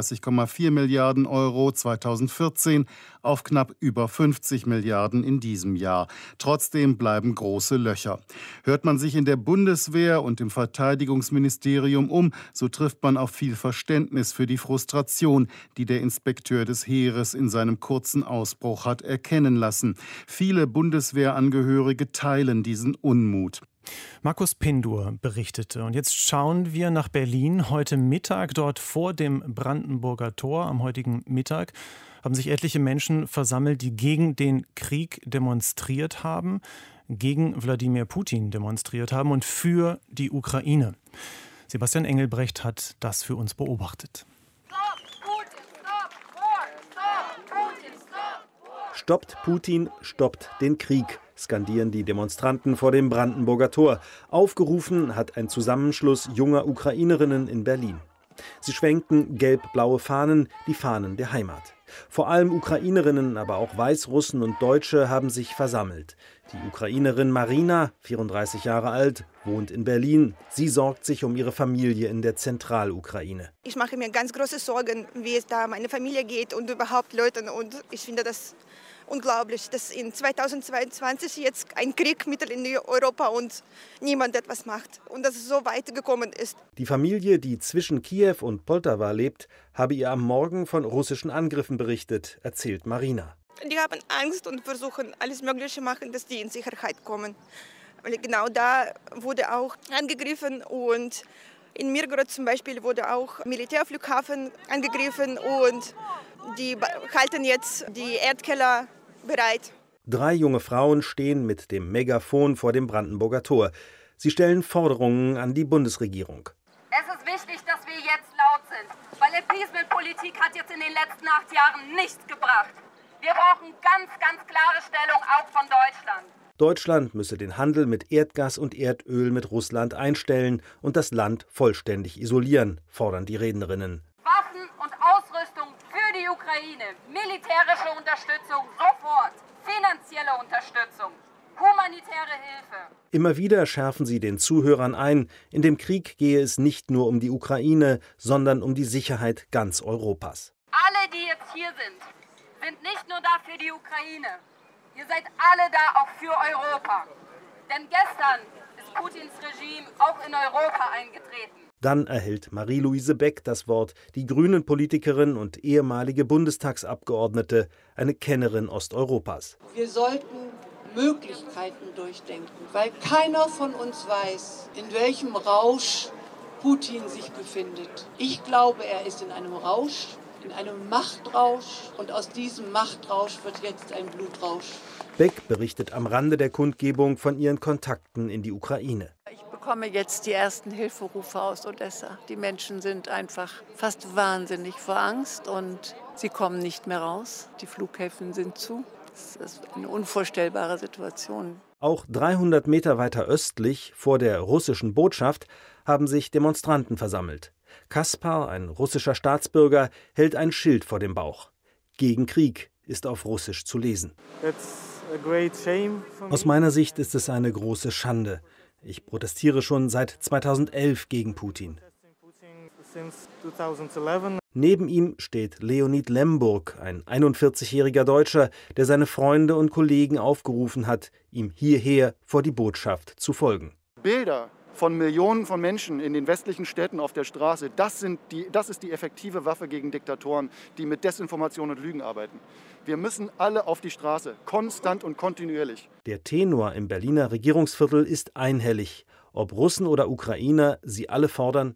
Speaker 20: 32,4 Milliarden Euro 2014 auf knapp über 50 Milliarden in diesem Jahr. Trotzdem bleiben große Löcher. Hört man sich in der Bundeswehr und im Verteidigungsministerium um, so trifft man auf viel Verständnis für die Frustration, die der Inspekteur des Heeres in seinem kurzen Ausbruch hat erkennen lassen. Viele Bundeswehrangehörige teilen diesen Unmut.
Speaker 2: Markus Pindur berichtete. Und jetzt schauen wir nach Berlin. Heute Mittag, dort vor dem Brandenburger Tor, am heutigen Mittag, haben sich etliche Menschen versammelt, die gegen den Krieg demonstriert haben, gegen Wladimir Putin demonstriert haben und für die Ukraine. Sebastian Engelbrecht hat das für uns beobachtet.
Speaker 23: Stoppt Putin, stoppt den Krieg, skandieren die Demonstranten vor dem Brandenburger Tor. Aufgerufen hat ein Zusammenschluss junger Ukrainerinnen in Berlin. Sie schwenken gelb-blaue Fahnen, die Fahnen der Heimat. Vor allem Ukrainerinnen, aber auch Weißrussen und Deutsche haben sich versammelt. Die Ukrainerin Marina, 34 Jahre alt, wohnt in Berlin. Sie sorgt sich um ihre Familie in der Zentralukraine.
Speaker 24: Ich mache mir ganz große Sorgen, wie es da meine Familie geht und überhaupt Leuten. Und ich finde das unglaublich, dass in 2022 jetzt ein Krieg mitten in Europa und niemand etwas macht und dass es so weit gekommen ist.
Speaker 23: Die Familie, die zwischen Kiew und Poltawa lebt, habe ihr am Morgen von russischen Angriffen berichtet, erzählt Marina.
Speaker 24: Die haben Angst und versuchen alles Mögliche machen, dass die in Sicherheit kommen. Weil genau da wurde auch angegriffen und in Mirgorod zum Beispiel wurde auch Militärflughafen angegriffen und die halten jetzt die Erdkeller bereit.
Speaker 23: 3 junge Frauen stehen mit dem Megafon vor dem Brandenburger Tor. Sie stellen Forderungen an die Bundesregierung.
Speaker 25: Es ist wichtig, dass wir jetzt laut sind, weil Appeasement-Politik hat jetzt in den letzten 8 Jahren nichts gebracht. Wir brauchen ganz klare Stellung auch von Deutschland.
Speaker 23: Deutschland müsse den Handel mit Erdgas und Erdöl mit Russland einstellen und das Land vollständig isolieren, fordern die Rednerinnen.
Speaker 25: Waffen und Ausrüstung für die Ukraine, militärische Unterstützung sofort, finanzielle Unterstützung, humanitäre Hilfe.
Speaker 23: Immer wieder schärfen sie den Zuhörern ein, in dem Krieg gehe es nicht nur um die Ukraine, sondern um die Sicherheit ganz Europas.
Speaker 25: Alle, die jetzt hier sind nicht nur da für die Ukraine. Ihr seid alle da auch für Europa. Denn gestern ist Putins Regime auch in Europa eingetreten.
Speaker 23: Dann erhält Marie-Louise Beck das Wort, die Grünen-Politikerin und ehemalige Bundestagsabgeordnete, eine Kennerin Osteuropas.
Speaker 26: Wir sollten Möglichkeiten durchdenken, weil keiner von uns weiß, in welchem Rausch Putin sich befindet. Ich glaube, er ist in einem Rausch, in einem Machtrausch, und aus diesem Machtrausch wird jetzt ein Blutrausch.
Speaker 23: Beck berichtet am Rande der Kundgebung von ihren Kontakten in die Ukraine.
Speaker 26: Ich bekomme jetzt die ersten Hilferufe aus Odessa. Die Menschen sind einfach fast wahnsinnig vor Angst und sie kommen nicht mehr raus. Die Flughäfen sind zu. Das ist eine unvorstellbare Situation.
Speaker 23: Auch 300 Meter weiter östlich, vor der russischen Botschaft, haben sich Demonstranten versammelt. Kaspar, ein russischer Staatsbürger, hält ein Schild vor dem Bauch. Gegen Krieg ist auf Russisch zu lesen. Aus meiner Sicht ist es eine große Schande. Ich protestiere schon seit 2011 gegen Putin. Neben ihm steht Leonid Lemburg, ein 41-jähriger Deutscher, der seine Freunde und Kollegen aufgerufen hat, ihm hierher vor die Botschaft zu folgen.
Speaker 1: Bilder von Millionen von Menschen in den westlichen Städten auf der Straße, das ist die effektive Waffe gegen Diktatoren, die mit Desinformation und Lügen arbeiten. Wir müssen alle auf die Straße, konstant und kontinuierlich.
Speaker 23: Der Tenor im Berliner Regierungsviertel ist einhellig. Ob Russen oder Ukrainer, sie alle fordern: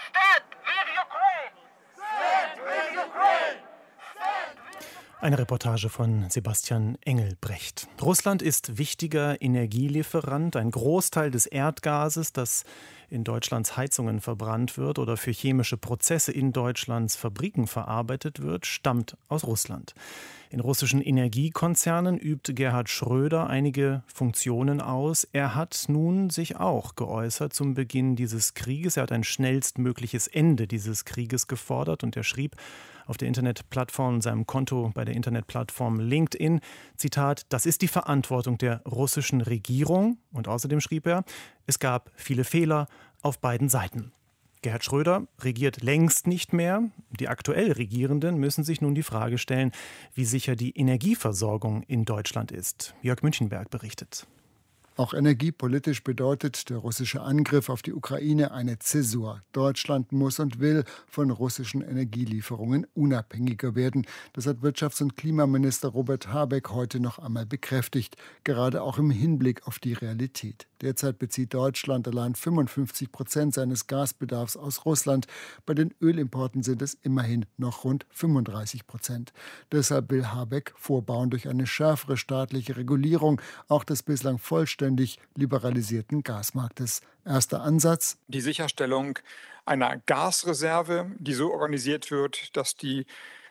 Speaker 2: Eine Reportage von Sebastian Engelbrecht. Russland ist wichtiger Energielieferant. Ein Großteil des Erdgases, das in Deutschlands Heizungen verbrannt wird oder für chemische Prozesse in Deutschlands Fabriken verarbeitet wird, stammt aus Russland. In russischen Energiekonzernen übt Gerhard Schröder einige Funktionen aus. Er hat nun sich auch geäußert zum Beginn dieses Krieges. Er hat ein schnellstmögliches Ende dieses Krieges gefordert und er schrieb auf der Internetplattform, seinem Konto bei der Internetplattform LinkedIn, Zitat, das ist die Verantwortung der russischen Regierung. Und außerdem schrieb er, es gab viele Fehler auf beiden Seiten. Gerhard Schröder regiert längst nicht mehr. Die aktuell Regierenden müssen sich nun die Frage stellen, wie sicher die Energieversorgung in Deutschland ist. Jörg Münchenberg berichtet.
Speaker 3: Auch energiepolitisch bedeutet der russische Angriff auf die Ukraine eine Zäsur. Deutschland muss und will von russischen Energielieferungen unabhängiger werden. Das hat Wirtschafts- und Klimaminister Robert Habeck heute noch einmal bekräftigt, gerade auch im Hinblick auf die Realität. Derzeit bezieht Deutschland allein 55% seines Gasbedarfs aus Russland. Bei den Ölimporten sind es immerhin noch rund 35%. Deshalb will Habeck vorbauen durch eine schärfere staatliche Regulierung auch des bislang vollständig liberalisierten Gasmarktes. Erster Ansatz:
Speaker 8: die Sicherstellung einer Gasreserve, die so organisiert wird, dass die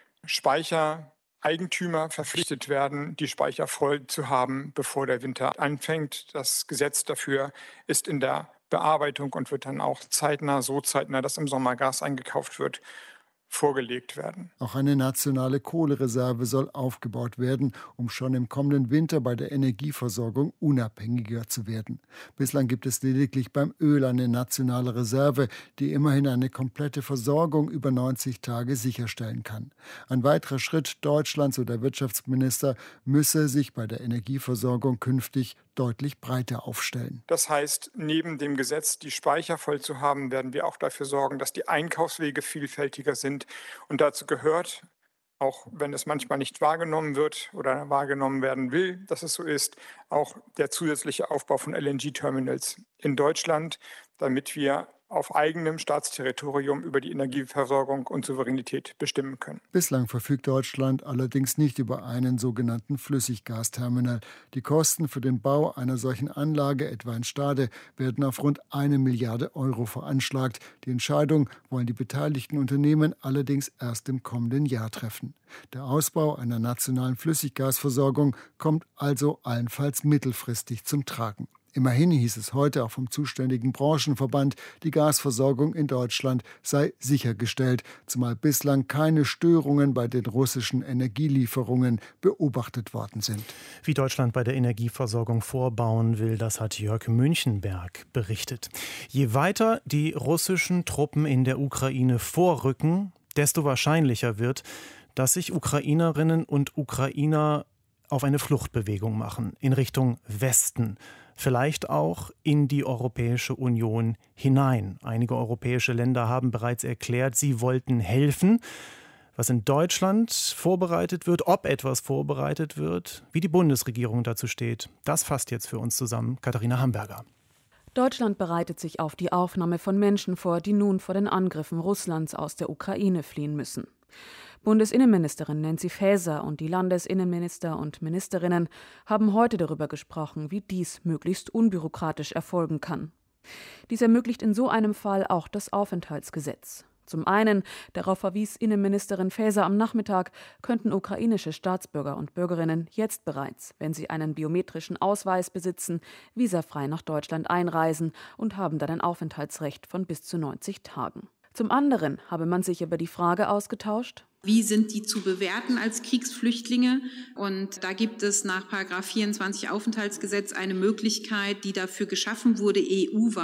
Speaker 8: Speichereigentümer verpflichtet werden, die Speicher voll zu haben, bevor der Winter anfängt. Das Gesetz dafür ist in der Bearbeitung und wird dann auch zeitnah, so zeitnah, dass im Sommer Gas eingekauft wird, vorgelegt werden.
Speaker 3: Auch eine nationale Kohlereserve soll aufgebaut werden, um schon im kommenden Winter bei der Energieversorgung unabhängiger zu werden. Bislang gibt es lediglich beim Öl eine nationale Reserve, die immerhin eine komplette Versorgung über 90 Tage sicherstellen kann. Ein weiterer Schritt Deutschlands, so der Wirtschaftsminister, müsse sich bei der Energieversorgung künftig deutlich breiter aufstellen.
Speaker 8: Das heißt, neben dem Gesetz, die Speicher voll zu haben, werden wir auch dafür sorgen, dass die Einkaufswege vielfältiger sind. Und dazu gehört, auch wenn es manchmal nicht wahrgenommen wird oder wahrgenommen werden will, dass es so ist, auch der zusätzliche Aufbau von LNG-Terminals in Deutschland, damit wir auf eigenem Staatsterritorium über die Energieversorgung und Souveränität bestimmen können.
Speaker 3: Bislang verfügt Deutschland allerdings nicht über einen sogenannten Flüssiggasterminal. Die Kosten für den Bau einer solchen Anlage, etwa in Stade, werden auf rund 1 Milliarde Euro veranschlagt. Die Entscheidung wollen die beteiligten Unternehmen allerdings erst im kommenden Jahr treffen. Der Ausbau einer nationalen Flüssiggasversorgung kommt also allenfalls mittelfristig zum Tragen. Immerhin hieß es heute auch vom zuständigen Branchenverband, die Gasversorgung in Deutschland sei sichergestellt, zumal bislang keine Störungen bei den russischen Energielieferungen beobachtet worden sind.
Speaker 2: Wie Deutschland bei der Energieversorgung vorbauen will, das hat Jörg Münchenberg berichtet. Je weiter die russischen Truppen in der Ukraine vorrücken, desto wahrscheinlicher wird, dass sich Ukrainerinnen und Ukrainer auf eine Fluchtbewegung machen in Richtung Westen. Vielleicht auch in die Europäische Union hinein. Einige europäische Länder haben bereits erklärt, sie wollten helfen. Was in Deutschland vorbereitet wird, ob etwas vorbereitet wird, wie die Bundesregierung dazu steht, das fasst jetzt für uns zusammen Katharina Hamburger.
Speaker 4: Deutschland bereitet sich auf die Aufnahme von Menschen vor, die nun vor den Angriffen Russlands aus der Ukraine fliehen müssen. Bundesinnenministerin Nancy Faeser und die Landesinnenminister und Ministerinnen haben heute darüber gesprochen, wie dies möglichst unbürokratisch erfolgen kann. Dies ermöglicht in so einem Fall auch das Aufenthaltsgesetz. Zum einen, darauf verwies Innenministerin Faeser am Nachmittag, könnten ukrainische Staatsbürger und Bürgerinnen jetzt bereits, wenn sie einen biometrischen Ausweis besitzen, visafrei nach Deutschland einreisen und haben dann ein Aufenthaltsrecht von bis zu 90 Tagen. Zum anderen habe man sich über die Frage ausgetauscht:
Speaker 6: Wie sind die zu bewerten als Kriegsflüchtlinge? Und da gibt es nach § 24 Aufenthaltsgesetz eine Möglichkeit, die dafür geschaffen wurde, EU-weit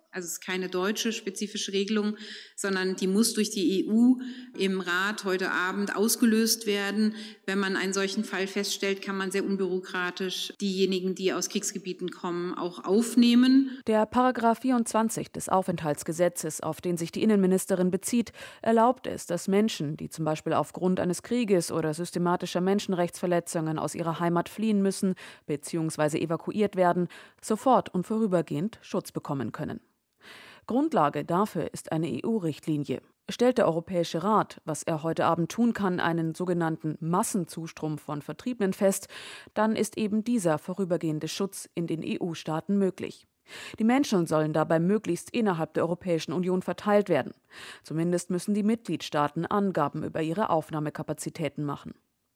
Speaker 6: Also es ist keine deutsche spezifische Regelung, sondern die muss durch die EU im Rat heute Abend ausgelöst werden. Wenn man einen solchen Fall feststellt, kann man sehr unbürokratisch diejenigen, die aus Kriegsgebieten kommen, auch aufnehmen.
Speaker 4: Der Paragraph 24 des Aufenthaltsgesetzes, auf den sich die Innenministerin bezieht, erlaubt es, dass Menschen, die zum Beispiel aufgrund eines Krieges oder systematischer Menschenrechtsverletzungen aus ihrer Heimat fliehen müssen bzw. evakuiert werden, sofort und vorübergehend Schutz bekommen können. Grundlage dafür ist eine EU-Richtlinie. Stellt der Europäische Rat, was er heute Abend tun kann, einen sogenannten Massenzustrom von Vertriebenen fest, dann ist eben dieser vorübergehende Schutz in den EU-Staaten möglich. Die Menschen sollen dabei möglichst innerhalb der Europäischen Union verteilt werden. Zumindest müssen die Mitgliedstaaten Angaben über ihre Aufnahmekapazitäten machen.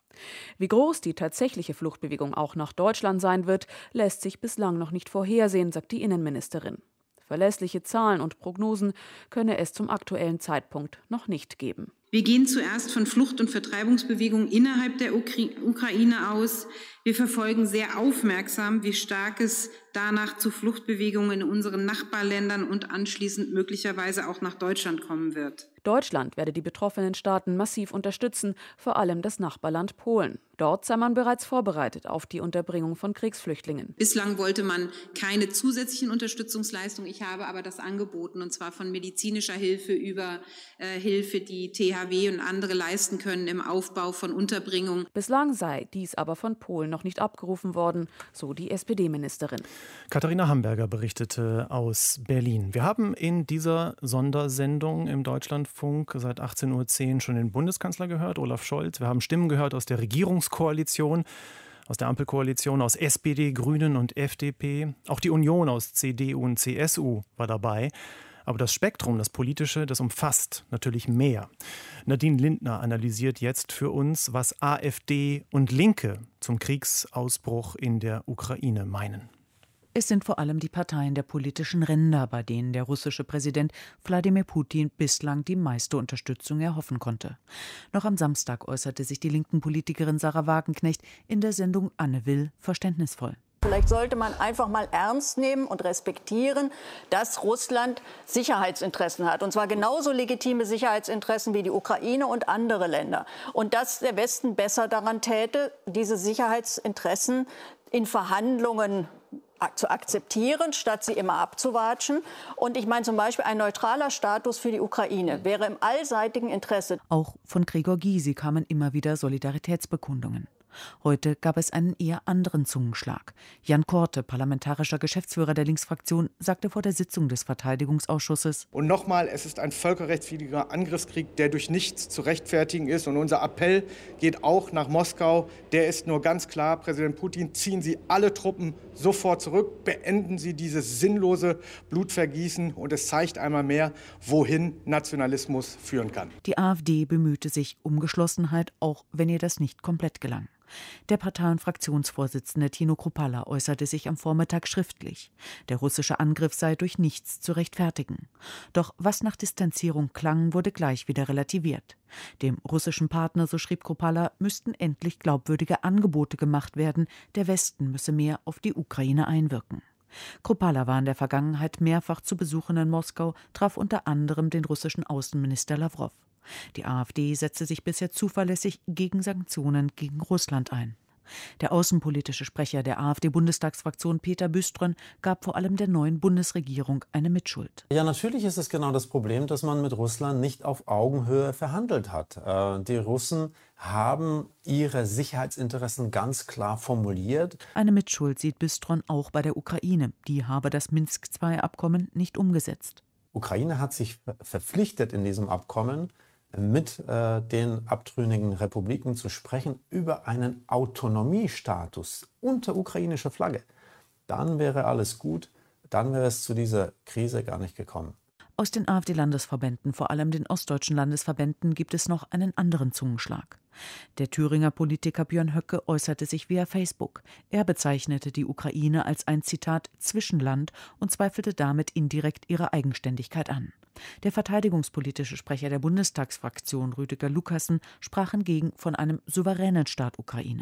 Speaker 4: Wie groß die tatsächliche Fluchtbewegung auch nach Deutschland sein wird, lässt sich bislang noch nicht vorhersehen, sagt die Innenministerin. Verlässliche Zahlen und Prognosen könne es zum aktuellen Zeitpunkt noch nicht geben.
Speaker 6: Wir gehen zuerst von Flucht- und Vertreibungsbewegungen innerhalb der Ukraine aus. Wir verfolgen sehr aufmerksam, wie stark es danach zu Fluchtbewegungen in unseren Nachbarländern und anschließend möglicherweise auch nach Deutschland kommen wird.
Speaker 4: Deutschland werde die betroffenen Staaten massiv unterstützen, vor allem das Nachbarland Polen. Dort sei man bereits vorbereitet auf die Unterbringung von Kriegsflüchtlingen.
Speaker 6: Bislang wollte man keine zusätzlichen Unterstützungsleistungen. Ich habe aber das angeboten, und zwar von medizinischer Hilfe über Hilfe, die THW und andere leisten können im Aufbau von Unterbringung.
Speaker 4: Bislang sei dies aber von Polen noch nicht abgerufen worden, so die SPD-Ministerin.
Speaker 2: Katharina Hamburger berichtete aus Berlin. Wir haben in dieser Sondersendung im Deutschlandfunk seit 18:10 Uhr schon den Bundeskanzler gehört, Olaf Scholz. Wir haben Stimmen gehört aus der Regierungskoalition, aus der Ampelkoalition, aus SPD, Grünen und FDP. Auch die Union aus CDU und CSU war dabei. Aber das Spektrum, das politische, das umfasst natürlich mehr. Nadine Lindner analysiert jetzt für uns, was AfD und Linke zum Kriegsausbruch in der Ukraine meinen.
Speaker 7: Es sind vor allem die Parteien der politischen Ränder, bei denen der russische Präsident Wladimir Putin bislang die meiste Unterstützung erhoffen konnte. Noch am Samstag äußerte sich die linken Politikerin Sarah Wagenknecht in der Sendung Anne Will verständnisvoll.
Speaker 9: Vielleicht sollte man einfach mal ernst nehmen und respektieren, dass Russland Sicherheitsinteressen hat. Und zwar genauso legitime Sicherheitsinteressen wie die Ukraine und andere Länder. Und dass der Westen besser daran täte, diese Sicherheitsinteressen in Verhandlungen zu akzeptieren, statt sie immer abzuwatschen. Und ich meine zum Beispiel, ein neutraler Status für die Ukraine wäre im allseitigen Interesse.
Speaker 7: Auch von Gregor Gysi kamen immer wieder Solidaritätsbekundungen. Heute gab es einen eher anderen Zungenschlag. Jan Korte, parlamentarischer Geschäftsführer der Linksfraktion, sagte vor der Sitzung des Verteidigungsausschusses:
Speaker 10: Und nochmal, es ist ein völkerrechtswidriger Angriffskrieg, der durch nichts zu rechtfertigen ist. Und unser Appell geht auch nach Moskau. Der ist nur ganz klar: Präsident Putin, ziehen Sie alle Truppen sofort zurück. Beenden Sie dieses sinnlose Blutvergießen. Und es zeigt einmal mehr, wohin Nationalismus führen kann.
Speaker 7: Die AfD bemühte sich um Geschlossenheit, auch wenn ihr das nicht komplett gelang. Der Partei- und Fraktionsvorsitzende Tino Kruppalla äußerte sich am Vormittag schriftlich. Der russische Angriff sei durch nichts zu rechtfertigen. Doch was nach Distanzierung klang, wurde gleich wieder relativiert. Dem russischen Partner, so schrieb Kruppalla, müssten endlich glaubwürdige Angebote gemacht werden. Der Westen müsse mehr auf die Ukraine einwirken. Kruppalla war in der Vergangenheit mehrfach zu Besuchen in Moskau, traf unter anderem den russischen Außenminister Lawrow. Die AfD setzte sich bisher zuverlässig gegen Sanktionen gegen Russland ein. Der außenpolitische Sprecher der AfD-Bundestagsfraktion Peter Büströn gab vor allem der neuen Bundesregierung eine Mitschuld.
Speaker 11: Ja, natürlich ist es genau das Problem, dass man mit Russland nicht auf Augenhöhe verhandelt hat. Die Russen haben ihre Sicherheitsinteressen ganz klar formuliert.
Speaker 7: Eine Mitschuld sieht Büströn auch bei der Ukraine. Die habe das Minsk-II-Abkommen nicht umgesetzt.
Speaker 11: Ukraine hat sich verpflichtet, in diesem Abkommen mit den abtrünnigen Republiken zu sprechen über einen Autonomiestatus unter ukrainischer Flagge. Dann wäre alles gut, dann wäre es zu dieser Krise gar nicht gekommen.
Speaker 7: Aus den AfD-Landesverbänden, vor allem den ostdeutschen Landesverbänden, gibt es noch einen anderen Zungenschlag. Der Thüringer Politiker Björn Höcke äußerte sich via Facebook. Er bezeichnete die Ukraine als ein, Zitat, Zwischenland und zweifelte damit indirekt ihre Eigenständigkeit an. Der verteidigungspolitische Sprecher der Bundestagsfraktion, Rüdiger Lukassen, sprach hingegen von einem souveränen Staat Ukraine.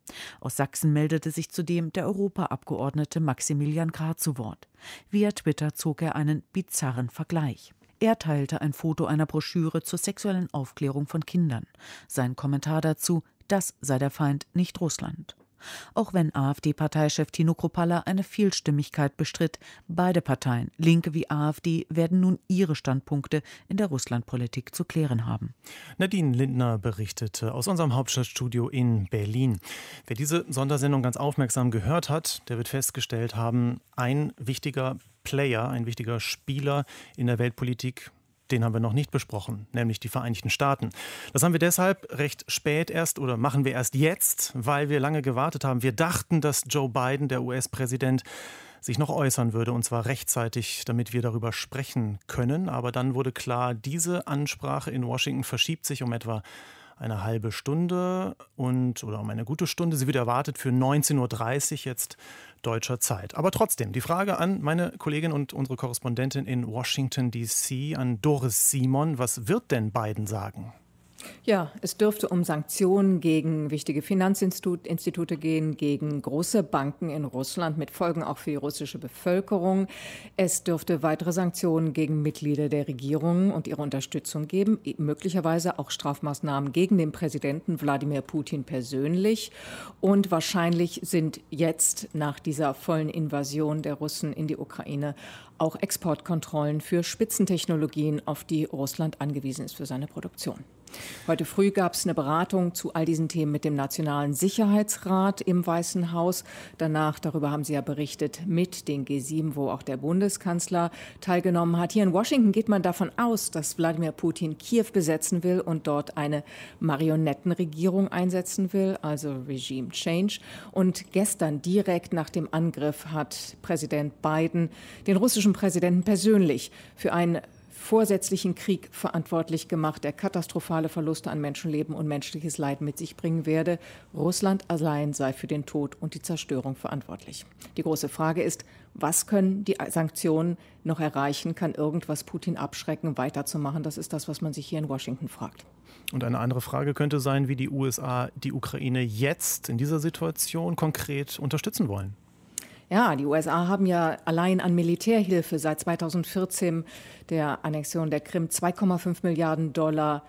Speaker 7: Aus Sachsen meldete sich zudem der Europaabgeordnete Maximilian Krah zu Wort. Via Twitter zog er einen bizarren Vergleich. Er teilte ein Foto einer Broschüre zur sexuellen Aufklärung von Kindern. Sein Kommentar dazu: Das sei der Feind, nicht Russland. Auch wenn AfD-Parteichef Tino Kruppalla eine Vielstimmigkeit bestritt, beide Parteien, Linke wie AfD, werden nun ihre Standpunkte in der Russlandpolitik zu klären haben.
Speaker 2: Nadine Lindner berichtete aus unserem Hauptstadtstudio in Berlin. Wer diese Sondersendung ganz aufmerksam gehört hat, der wird festgestellt haben, ein wichtiger Player, ein wichtiger Spieler in der Weltpolitik, den haben wir noch nicht besprochen, nämlich die Vereinigten Staaten. Das haben wir deshalb recht spät erst oder machen wir erst jetzt, weil wir lange gewartet haben. Wir dachten, dass Joe Biden, der US-Präsident, sich noch äußern würde, und zwar rechtzeitig, damit wir darüber sprechen können. Aber dann wurde klar, diese Ansprache in Washington verschiebt sich um etwa eine halbe Stunde oder um eine gute Stunde. Sie wird erwartet für 19.30 Uhr jetzt deutscher Zeit. Aber trotzdem, die Frage an meine Kollegin und unsere Korrespondentin in Washington, D.C., an Doris Simon. Was wird denn Biden sagen?
Speaker 5: Ja, es dürfte um Sanktionen gegen wichtige Finanzinstitute gehen, gegen große Banken in Russland, mit Folgen auch für die russische Bevölkerung. Es dürfte weitere Sanktionen gegen Mitglieder der Regierung und ihre Unterstützung geben, möglicherweise auch Strafmaßnahmen gegen den Präsidenten Wladimir Putin persönlich. Und wahrscheinlich sind jetzt nach dieser vollen Invasion der Russen in die Ukraine auch Exportkontrollen für Spitzentechnologien, auf die Russland angewiesen ist für seine Produktion. Heute früh gab es eine Beratung zu all diesen Themen mit dem Nationalen Sicherheitsrat im Weißen Haus. Danach, darüber haben Sie ja berichtet, mit den G7, wo auch der Bundeskanzler teilgenommen hat. Hier in Washington geht man davon aus, dass Wladimir Putin Kiew besetzen will und dort eine Marionettenregierung einsetzen will, also Regime Change. Und gestern, direkt nach dem Angriff, hat Präsident Biden den russischen Präsidenten persönlich für einen vorsätzlichen Krieg verantwortlich gemacht, der katastrophale Verluste an Menschenleben und menschliches Leid mit sich bringen werde. Russland allein sei für den Tod und die Zerstörung verantwortlich. Die große Frage ist, was können die Sanktionen noch erreichen? Kann irgendwas Putin abschrecken, weiterzumachen? Das ist das, was man sich hier in Washington fragt.
Speaker 2: Und eine andere Frage könnte sein, wie die USA die Ukraine jetzt in dieser Situation konkret unterstützen wollen.
Speaker 5: Ja, die USA haben ja allein an Militärhilfe seit 2014 der Annexion der Krim 2,5 Milliarden $,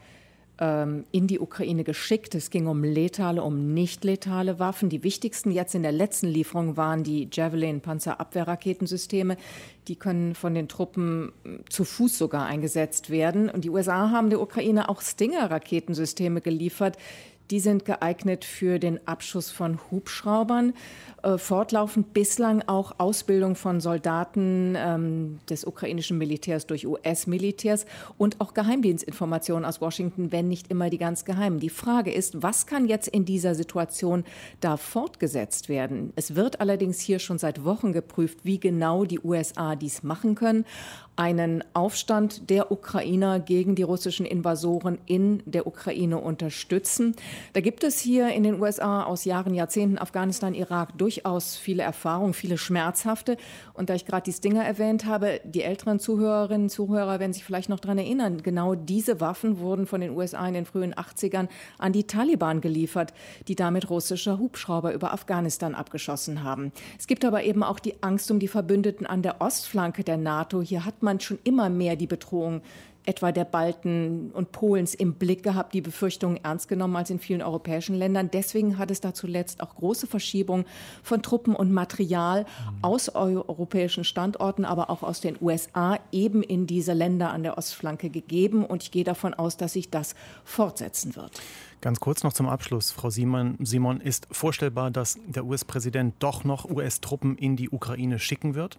Speaker 5: in die Ukraine geschickt. Es ging um letale, um nicht letale Waffen. Die wichtigsten jetzt in der letzten Lieferung waren die Javelin-Panzerabwehrraketensysteme. Die können von den Truppen zu Fuß sogar eingesetzt werden. Und die USA haben der Ukraine auch Stinger-Raketensysteme geliefert. Die sind geeignet für den Abschuss von Hubschraubern. Fortlaufend bislang auch Ausbildung von Soldaten des ukrainischen Militärs durch US-Militärs und auch Geheimdienstinformationen aus Washington, wenn nicht immer die ganz geheimen. Die Frage ist, was kann jetzt in dieser Situation da fortgesetzt werden? Es wird allerdings hier schon seit Wochen geprüft, wie genau die USA dies machen können. Einen Aufstand der Ukrainer gegen die russischen Invasoren in der Ukraine unterstützen. Da gibt es hier in den USA aus Jahren, Jahrzehnten, Afghanistan, Irak durchaus viele Erfahrungen, viele schmerzhafte. Und da ich gerade die Stinger erwähnt habe, die älteren Zuhörerinnen und Zuhörer werden sich vielleicht noch daran erinnern, genau diese Waffen wurden von den USA in den frühen 80ern an die Taliban geliefert, die damit russische Hubschrauber über Afghanistan abgeschossen haben. Es gibt aber eben auch die Angst um die Verbündeten an der Ostflanke der NATO. Hier hat man schon immer mehr die Bedrohung etwa der Balten und Polens im Blick gehabt, die Befürchtungen ernst genommen als in vielen europäischen Ländern. Deswegen hat es da zuletzt auch große Verschiebungen von Truppen und Material aus europäischen Standorten, aber auch aus den USA eben in diese Länder an der Ostflanke gegeben. Und ich gehe davon aus, dass sich das fortsetzen wird.
Speaker 2: Ganz kurz noch zum Abschluss, Frau Simon. Ist vorstellbar, dass der US-Präsident doch noch US-Truppen in die Ukraine schicken wird?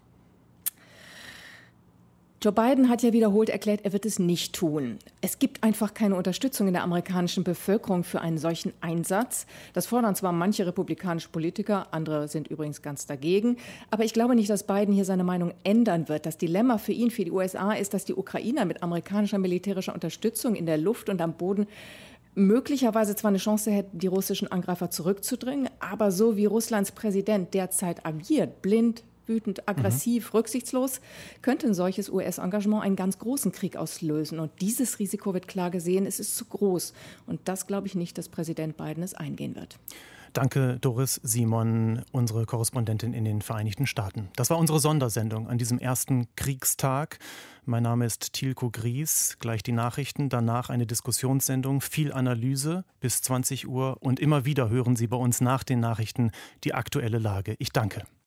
Speaker 5: Joe Biden hat ja wiederholt erklärt, er wird es nicht tun. Es gibt einfach keine Unterstützung in der amerikanischen Bevölkerung für einen solchen Einsatz. Das fordern zwar manche republikanische Politiker, andere sind übrigens ganz dagegen. Aber ich glaube nicht, dass Biden hier seine Meinung ändern wird. Das Dilemma für ihn, für die USA, ist, dass die Ukrainer mit amerikanischer militärischer Unterstützung in der Luft und am Boden möglicherweise zwar eine Chance hätten, die russischen Angreifer zurückzudrängen, aber so wie Russlands Präsident derzeit agiert, blind, wütend, aggressiv, rücksichtslos, könnte ein solches US-Engagement einen ganz großen Krieg auslösen. Und dieses Risiko wird klar gesehen, es ist zu groß. Und das glaube ich nicht, dass Präsident Biden es eingehen wird.
Speaker 2: Danke, Doris Simon, unsere Korrespondentin in den Vereinigten Staaten. Das war unsere Sondersendung an diesem ersten Kriegstag. Mein Name ist Tilko Gries. Gleich die Nachrichten, danach eine Diskussionssendung, viel Analyse bis 20 Uhr. Und immer wieder hören Sie bei uns nach den Nachrichten die aktuelle Lage. Ich danke.